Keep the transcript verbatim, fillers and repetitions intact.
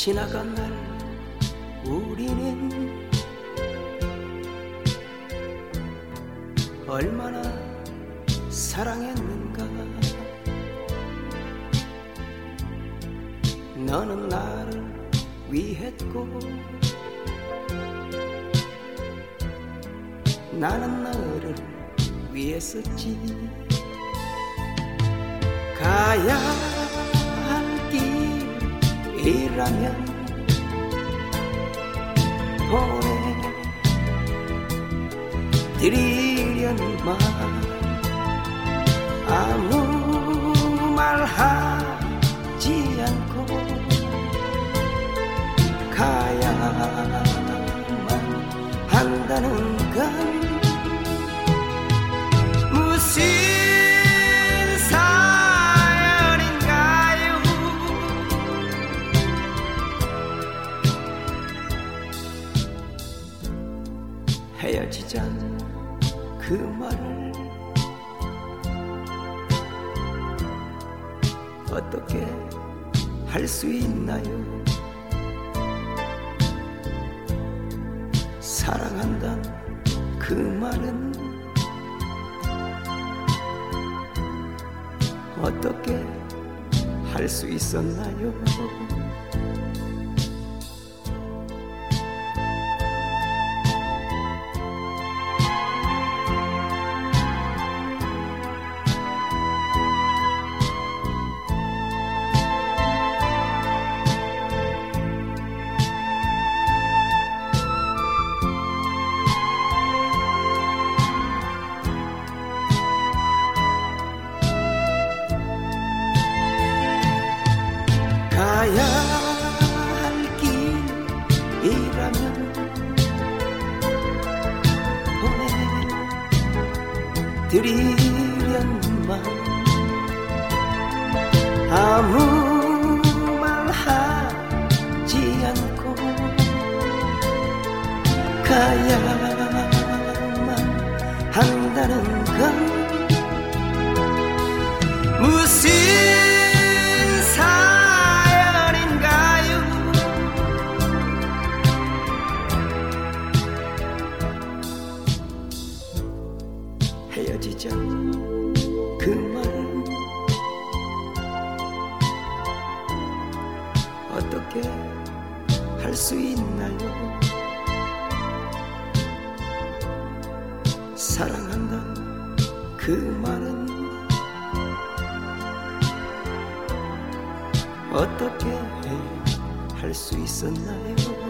지나간 날 우리는 얼마나 사랑했는가. 너는 나를 위했고 나는 너를 위했었지. 가야 할 길이라면 보내드리련만 아무 말 하지 않고 가야만 한다는 건 무슨 사연인가요? 헤어지자 그 말을 어떻게 할 수 있나요? 사랑한다는 그 말은 어떻게 할 수 있었나요? 가야 할 길이라면 보내드리련만 아무 말 하지 않고 가야만 한다는 건 무슨 헤어지자 그 말은 어떻게 할 수 있나요? 사랑한다 그 말은 어떻게 할 수 있었나요?